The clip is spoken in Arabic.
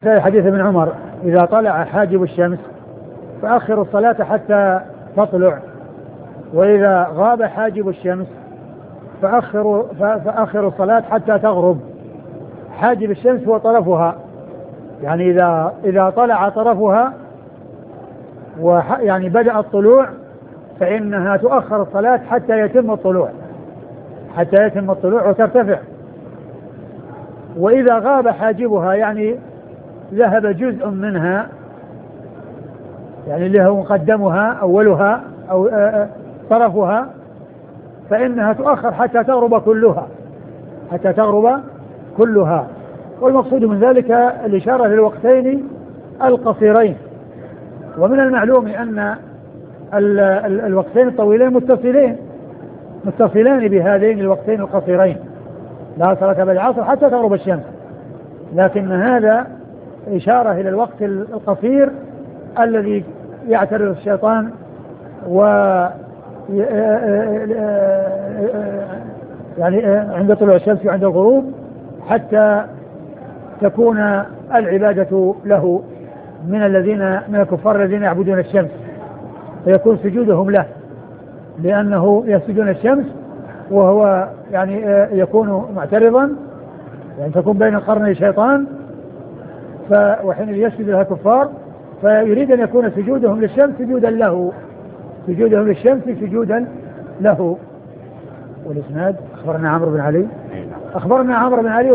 في حديث ابن عمر إذا طلع حاجب الشمس فأخروا الصلاة حتى تطلع، وإذا غاب حاجب الشمس فأخروا الصلاة حتى تغرب. حاجب الشمس هو طرفها، يعني إذا طلع طرفها يعني بدأ الطلوع فإنها تؤخر الصلاة حتى يتم الطلوع وترتفع. وإذا غاب حاجبها يعني ذهب جزء منها، يعني اللي هو مقدمها أولها أو طرفها، فإنها تؤخر حتى تغرب كلها. والمقصود من ذلك الإشارة للوقتين القصيرين. ومن المعلوم أن الوقتين الطويلين متصلين بهذين الوقتين القصيرين، لا صلاة بعد العصر حتى تغرب الشمس، لكن هذا إشارة إلى الوقت القصير الذي يعترض الشيطان يعني عند طلوع الشمس وعند الغروب، حتى تكون العبادة له من الكفار الذين يعبدون الشمس، فيكون سجودهم له لأنه يسجدون الشمس وهو يعني يكون معترضا، يعني تكون بين قرني الشيطان، وحين يسجد لها الكفار فيريد أن يكون سجودهم للشمس سجودا له. والإسناد أخبرنا عمرو بن علي